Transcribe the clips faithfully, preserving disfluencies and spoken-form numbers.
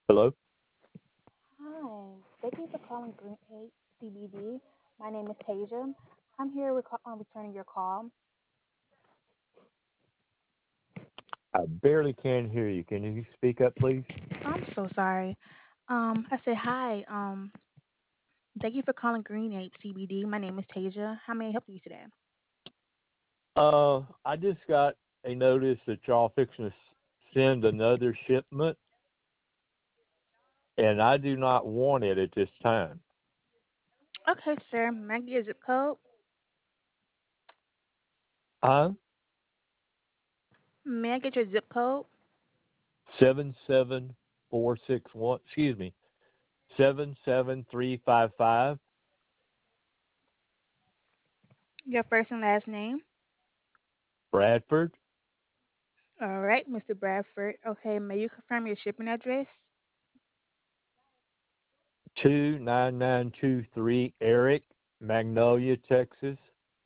Hello. Hi, thank you for calling Green Eight C B D. My name is Tasia. I'm here with, uh, returning your call. I barely can hear you. Can you speak up, please? I'm so sorry. Um, I said hi. Um, thank you for calling Green Eight C B D. My name is Tasia. How may I help you today? Uh, I just got a notice that y'all fixing to s- send another shipment, and I do not want it at this time. Okay, sir. May I get your zip code? Huh? May I get your zip code? Seven seven four six one. Excuse me. Seven seven three five five. Your first and last name. Bradford. All right, Mister Bradford. Okay, may you confirm your shipping address? Two nine nine two three Eric, Magnolia, Texas.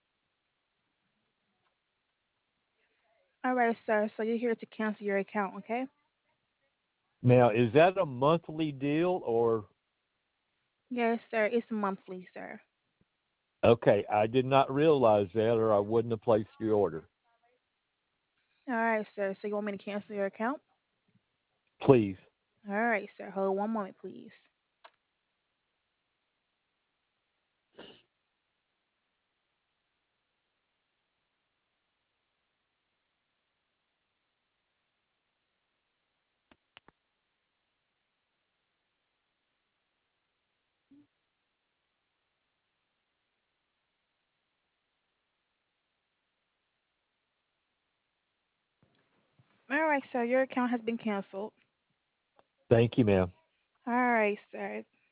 All right, sir. So you're here to cancel your account, okay? Now, is that a monthly deal or Yes, sir. It's monthly, sir. okay? I did not realize that, or I wouldn't have placed the order. All right, sir. So you want me to cancel your account? Please. All right, sir. Hold one moment, please. All right, sir. Your account has been canceled. Thank you, ma'am. All right, sir.